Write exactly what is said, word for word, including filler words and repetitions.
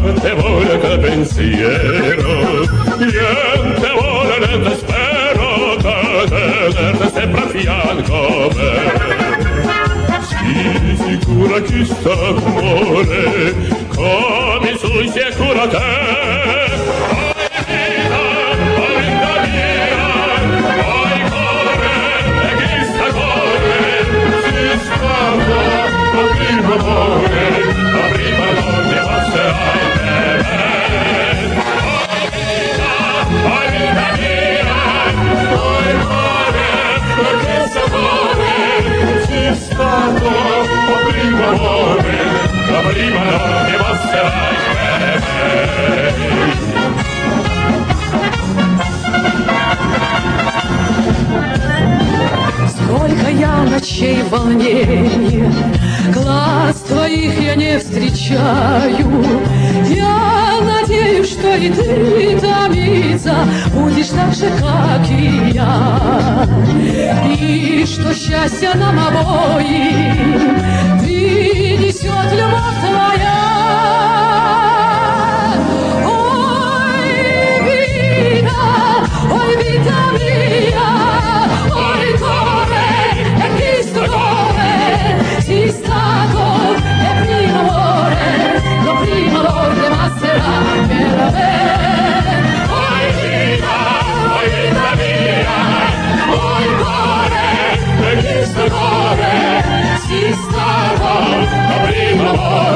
niente vuole che pensiero, niente vuole né te spero che tenerte sempre a fianco me. Si sicura chi sta cuore, come sui si è cura te. Amore, la prima notte passerai per me. Oh vita, oh vita mia, oh il cuore, perché sapore sia stato il primo amore, la prima notte passerai per me. Сколько я ночей волнения, глаз твоих я не встречаю. Я надеюсь, что и ты томиться будешь так же, как и я. И что счастье нам обоим принесет любовь твоя. Ой, vida, ой, vida mia, ой, come, e Cristo come, si stato e primo amore, lo primo amore basterà per me. Oi vita, oi vita mia, oi cuore, e Cristo come, si stato, lo primo amore.